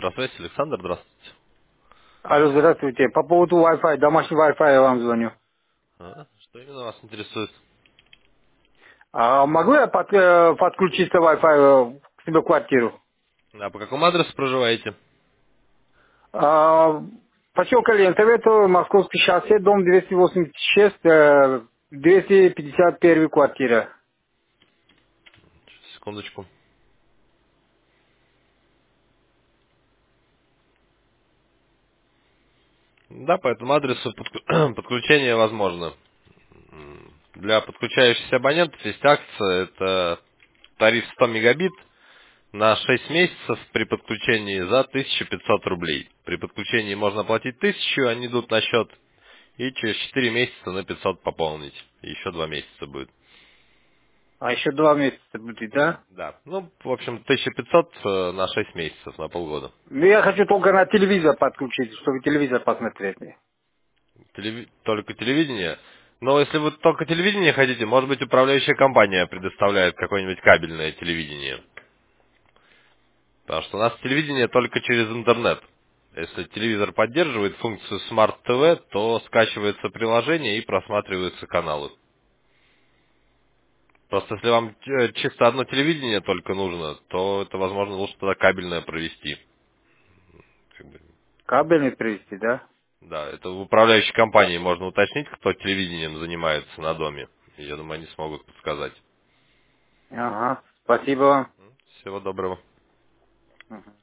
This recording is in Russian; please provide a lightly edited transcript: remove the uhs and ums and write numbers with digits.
Здравствуйте, Александр, здравствуйте. Алло, здравствуйте. По поводу Wi-Fi, домашний Wi-Fi я вам звоню. Что именно вас интересует? Могу я подключиться Wi-Fi к себе в квартиру? А по какому адресу проживаете? А, Поселка Лентовето, Московский шоссе, дом 286, 251 квартира. Сейчас, секундочку. Да, по этому адресу подключение возможно. Для подключающихся абонентов есть акция, это тариф 100 мегабит на 6 месяцев при подключении за 1500 рублей. При подключении можно платить 1000, они идут на счет, и через 4 месяца на 500 пополнить. И еще 2 месяца будет. А еще 2 месяца будет, да? Да. Ну, в общем, 1500 на 6 месяцев, на полгода. Ну, я хочу только на телевизор подключить, чтобы телевизор посмотреть. Только телевидение. Но если вы только телевидение хотите, может быть, управляющая компания предоставляет какое-нибудь кабельное телевидение. Потому что у нас телевидение только через интернет. Если телевизор поддерживает функцию Smart TV, то скачивается приложение и просматриваются каналы. Просто если вам чисто одно телевидение только нужно, то это, возможно, лучше тогда кабельное провести. Как бы, Кабельный привезти, да? да, это в управляющей компании можно уточнить, кто телевидением занимается на доме. И я думаю, они смогут подсказать. Ага, спасибо вам. Всего доброго. Мгм.